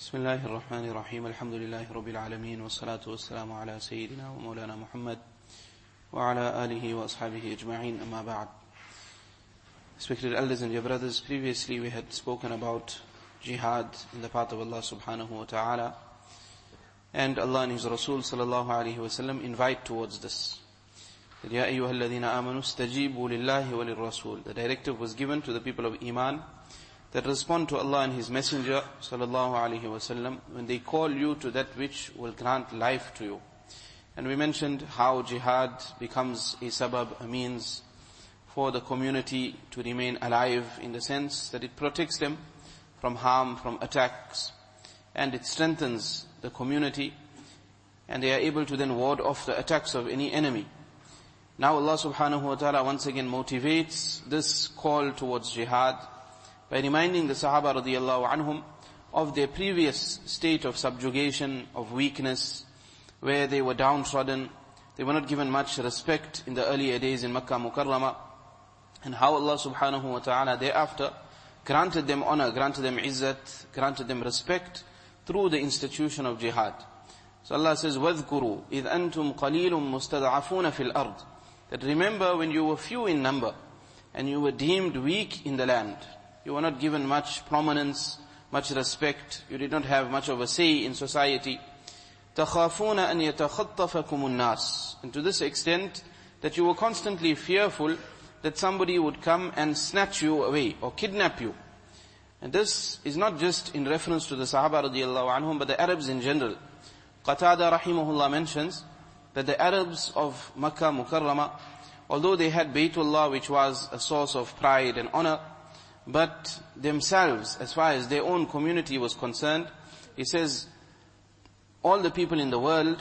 بسم الله الرحمن الرحيم الحمد لله رب العالمين والصلاة والسلام على سيدنا ومولانا محمد وعلى آله وأصحابه أجمعين أما بعد. Respected elders and dear brothers, previously we had spoken about jihad in the path of Allah subhanahu wa ta'ala, and Allah and His Rasul sallallahu alayhi wa sallam invite towards this. يَا أَيُّهَا الَّذِينَ آمَنُوا اسْتَجِيبُوا لِلَّهِ وَلِلرَّسُولِ. The directive was given to the people of Iman that respond to Allah and His Messenger sallallahu alaihi wasallam when they call you to that which will grant life to you. And we mentioned how jihad becomes a sabab, a means for the community to remain alive, in the sense that it protects them from harm, from attacks, and it strengthens the community, and they are able to then ward off the attacks of any enemy. Now Allah subhanahu wa ta'ala once again motivates this call towards jihad by reminding the Sahaba radiyallahu anhum of their previous state of subjugation, of weakness, where they were downtrodden, they were not given much respect in the earlier days in Makkah Mukarramah, and how Allah subhanahu wa ta'ala thereafter granted them honor, granted them izzat, granted them respect through the institution of jihad. So Allah says, وَاذْكُرُوا إِذْ أَنْتُمْ قَلِيلٌ مُسْتَضْعَفُونَ فِي الْأَرْضِ. That remember when you were few in number, and you were deemed weak in the land. You were not given much prominence, much respect. You did not have much of a say in society. تَخَافُونَ أَنْ يَتَخَطَّفَكُمُ النَّاسِ. And to this extent that you were constantly fearful that somebody would come and snatch you away or kidnap you. And this is not just in reference to the Sahaba radiyallahu anhum, but the Arabs in general. Qatada rahimahullah mentions that the Arabs of Makkah Mukarramah, although they had Baytullah, which was a source of pride and honor, but themselves, as far as their own community was concerned, he says, from all the people in the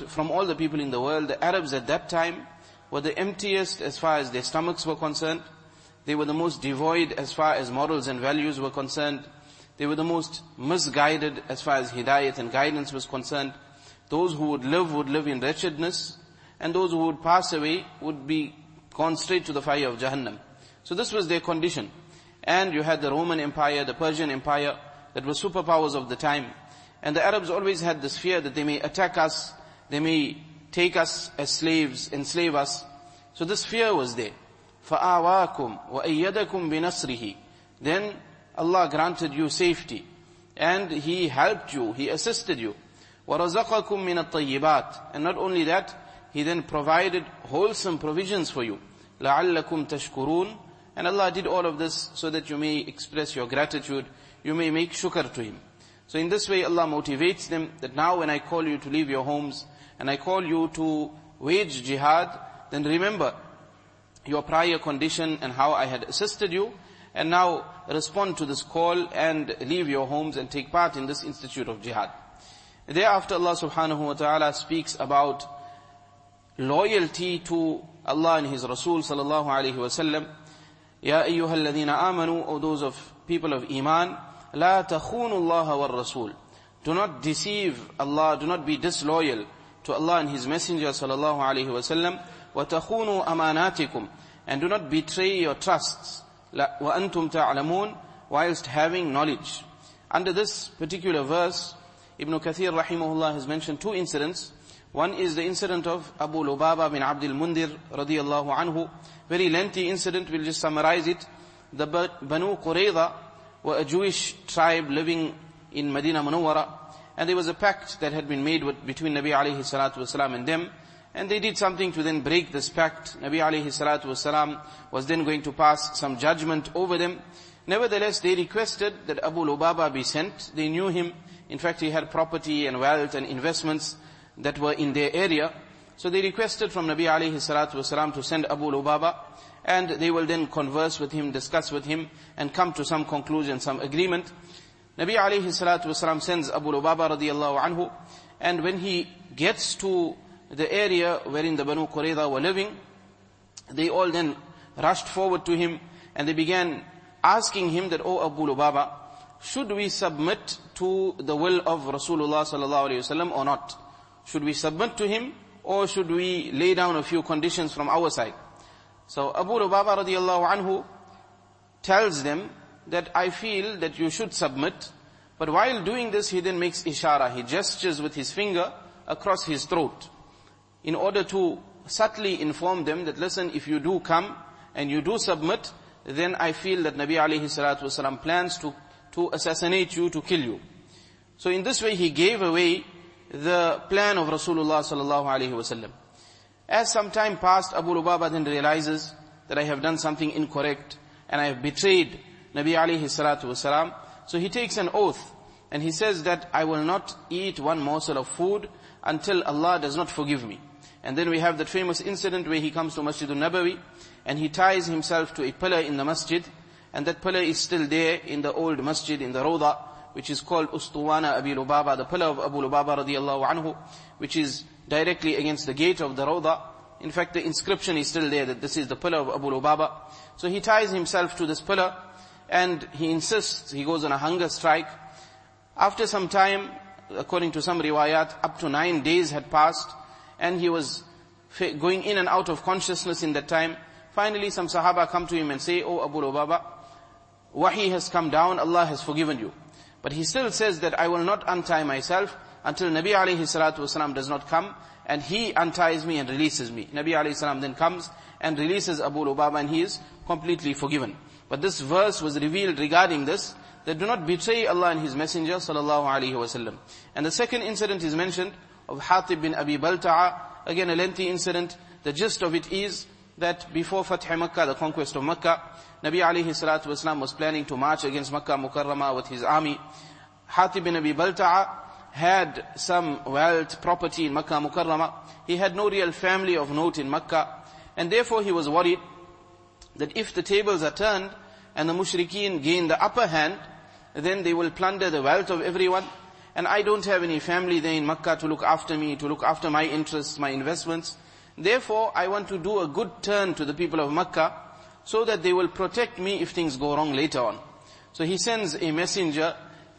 world, the Arabs at that time were the emptiest as far as their stomachs were concerned. They were the most devoid as far as morals and values were concerned. They were the most misguided as far as hidayat and guidance was concerned. Those who would live in wretchedness, and those who would pass away would be gone straight to the fire of Jahannam. So this was their condition. And you had the Roman Empire, the Persian Empire, that were superpowers of the time. And the Arabs always had this fear that they may attack us, they may take us as slaves, enslave us. So this fear was there. فَآوَاكُمْ وَأَيَّدَكُمْ بِنَصْرِهِ. Then Allah granted you safety, and He helped you, He assisted you. وَرَزَقَكُمْ مِنَ الطَّيِّبَاتِ. And not only that, He then provided wholesome provisions for you. لَعَلَّكُمْ تَشْكُرُونَ. And Allah did all of this so that you may express your gratitude, you may make shukr to Him. So in this way Allah motivates them that now when I call you to leave your homes, and I call you to wage jihad, then remember your prior condition and how I had assisted you, and now respond to this call and leave your homes and take part in this institute of jihad. Thereafter Allah subhanahu wa ta'ala speaks about loyalty to Allah and His Rasul sallallahu alayhi wa sallam. يَا أَيُّهَا الَّذِينَ آمَنُوا. O those of people of Iman, لَا تَخُونُوا اللَّهَ وَالرَّسُولِ. Do not deceive Allah, do not be disloyal to Allah and His Messenger sallallahu alayhi wa sallam. وَتَخُونُوا أَمَانَاتِكُمْ. And do not betray your trusts. وَأَنْتُمْ تَعْلَمُونَ. Whilst having knowledge. Under this particular verse, Ibn Kathir rahimahullah has mentioned two incidents. One is the incident of Abu Lubaba bin Abdul Mundir radiyallahu anhu. Very lengthy incident, we'll just summarize it. The Banu Qurayza were a Jewish tribe living in Medina Munawwara, and there was a pact that had been made between Nabi alayhi salatu wasalam and them, and they did something to then break this pact. Nabi alayhi salatu wasalam was then going to pass some judgment over them. Nevertheless, they requested that Abu Lubaba be sent. They knew him. In fact, he had property and wealth and investments that were in their area. So they requested from Nabi alayhi salatu wasalam to send Abu Lubaba, and they will then converse with him, discuss with him, and come to some conclusion, some agreement. Nabi alayhi salatu wasalam sends Abu Lubaba radiyallahu anhu, and when he gets to the area wherein the Banu Qurayza were living, they all then rushed forward to him, and they began asking him that, "O Abu Lubaba, should we submit to the will of Rasulullah sallallahu alayhi wasallam or not? Should we submit to him, or should we lay down a few conditions from our side?" So Abu Lubaba radiyallahu anhu tells them that I feel that you should submit, But while doing this, he then makes ishara. He gestures with his finger across his throat in order to subtly inform them that, listen, if you do come and you do submit, then I feel that Nabi alayhi salatu wasalam plans to assassinate you, to kill you. So in this way, he gave away the plan of Rasulullah sallallahu alayhi wasallam. As some time passed, Abu Lubaba then realizes that I have done something incorrect and I have betrayed Nabi alayhi salatu wasalam. So he takes an oath and he says that I will not eat one morsel of food until Allah does not forgive me. And then we have that famous incident where he comes to Masjid al-Nabawi and he ties himself to a pillar in the masjid, and that pillar is still there in the old masjid, in the Rawda, which is called Ustuwana Abi Lubaba, the pillar of Abu Lubaba radiyallahu anhu, which is directly against the gate of the Rawda. In fact, the inscription is still there that this is the pillar of Abu Lubaba. So he ties himself to this pillar and he insists, he goes on a hunger strike. After some time, according to some riwayat, up to 9 days had passed and he was going in and out of consciousness in that time. Finally, some Sahaba come to him and say, "Oh Abu Lubaba, Wahi has come down, Allah has forgiven you." But he still says that I will not untie myself until Nabi alayhi salatu wasalam does not come and he unties me and releases me. Nabi alayhi salam then comes and releases Abu Lubaba and he is completely forgiven. But this verse was revealed regarding this, that do not betray Allah and His Messenger sallallahu alayhi wasallam. And the second incident is mentioned of Hatib bin Abi Balta'a, again a lengthy incident. The gist of it is that before Fath Makkah, the conquest of Makkah, Nabi alayhi salatu wasalam was planning to march against Makkah Mukarramah with his army. Hatib bin Abi Balta'a had some wealth, property in Makkah Mukarramah. He had no real family of note in Makkah, and therefore he was worried that if the tables are turned and the mushrikeen gain the upper hand, then they will plunder the wealth of everyone, and I don't have any family there in Makkah to look after me, to look after my interests, my investments. Therefore, I want to do a good turn to the people of Makkah so that they will protect me if things go wrong later on. So he sends a messenger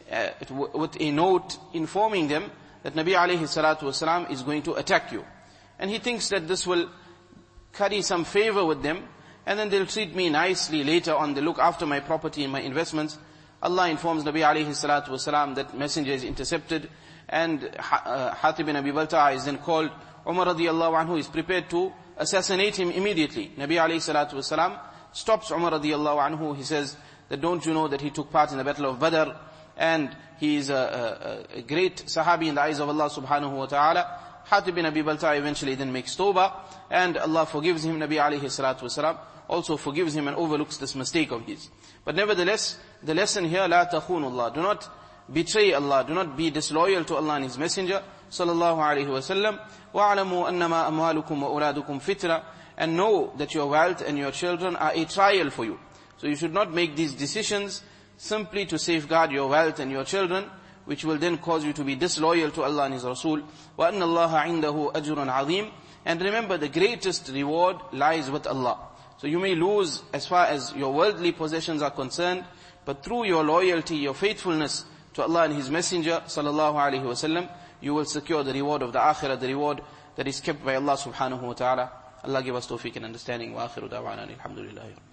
with a note informing them that Nabi alayhi salatu wasalam is going to attack you. And he thinks that this will carry some favor with them, and then they'll treat me nicely later on, they'll look after my property and my investments. Allah informs Nabi alayhi salatu wasalam that messenger is intercepted, and Hatib bin Abi Balta'a is then called. Umar radiyallahu anhu is prepared to assassinate him immediately. Nabi alayhi salatu wasalam stops Umar radiyallahu anhu. He says that don't you know that he took part in the battle of Badr, and he is a great sahabi in the eyes of Allah subhanahu wa ta'ala. Hatib bin Abi Balta'a eventually then makes tawbah, and Allah forgives him. Nabi alayhi salatu wasalam also forgives him and overlooks this mistake of his. But nevertheless, the lesson here, la takhunu Allah, do not betray Allah, do not be disloyal to Allah and His Messenger sallallahu alayhi wa sallam. وَاعْلَمُوا أَنَّمَا أَمْوَالُكُمْ وَأَوْلَادُكُمْ فِتْرَةً, and know that your wealth and your children are a trial for you. So you should not make these decisions simply to safeguard your wealth and your children, which will then cause you to be disloyal to Allah and His Rasul. وَأَنَّ اللَّهَ عِنْدَهُ أَجْرٌ عَظِيمٌ, and remember the greatest reward lies with Allah. So you may lose as far as your worldly possessions are concerned, but through your loyalty, your faithfulness to Allah and His Messenger sallallahu alaihi wasallam, you will secure the reward of the akhirah, the reward that is kept by Allah subhanahu wa ta'ala. Allah give us tawfiq and understanding. Wa akhiru da'wana alhamdulillah.